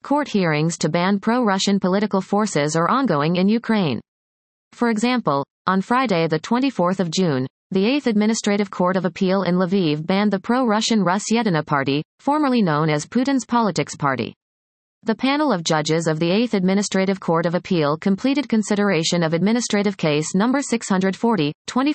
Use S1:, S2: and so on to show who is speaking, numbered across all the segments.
S1: court hearings to ban pro-Russian political forces are ongoing in Ukraine. For example, on Friday the 24th of June, the 8th Administrative Court of Appeal in Lviv banned the pro-Russian Rusyedina Party, formerly known as Putin's Politics Party. The panel of judges of the 8th Administrative Court of Appeal completed consideration of administrative case number 640,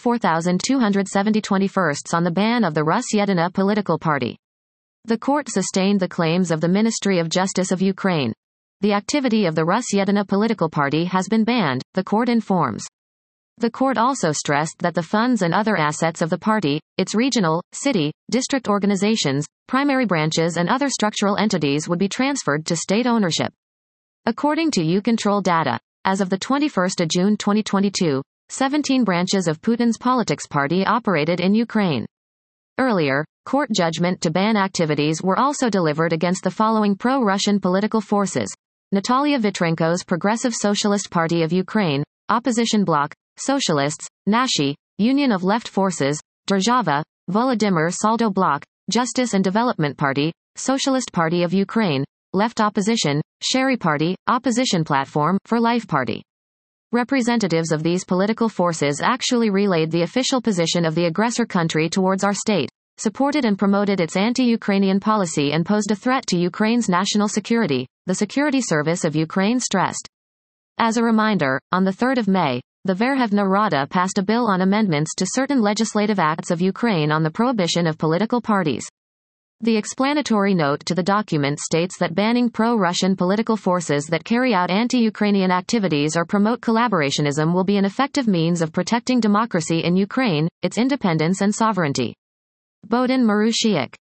S1: 24270/21 on the ban of the Rusyedina political party. The court sustained the claims of the Ministry of Justice of Ukraine. The activity of the Rusyedina political party has been banned, the court informs. The court also stressed that the funds and other assets of the party, its regional, city, district organizations, primary branches and other structural entities would be transferred to state ownership. According to Ucontrol data, as of the 21st of June 2022, 17 branches of Putin's Politics Party operated in Ukraine. Earlier, court judgment to ban activities were also delivered against the following pro-Russian political forces: Natalia Vitrenko's Progressive Socialist Party of Ukraine, Opposition Bloc, Socialists, Nashi, Union of Left Forces, Derzhava, Volodymyr Saldo Bloc, Justice and Development Party, Socialist Party of Ukraine, Left Opposition, Sherry Party, Opposition Platform, For Life Party. Representatives of these political forces actually relayed the official position of the aggressor country towards our state, supported and promoted its anti-Ukrainian policy and posed a threat to Ukraine's national security, the Security Service of Ukraine stressed. As a reminder, on the 3rd of May, the Verkhovna Rada passed a bill on amendments to certain legislative acts of Ukraine on the prohibition of political parties. The explanatory note to the document states that banning pro-Russian political forces that carry out anti-Ukrainian activities or promote collaborationism will be an effective means of protecting democracy in Ukraine, its independence and sovereignty. Bohdan Marushiuk.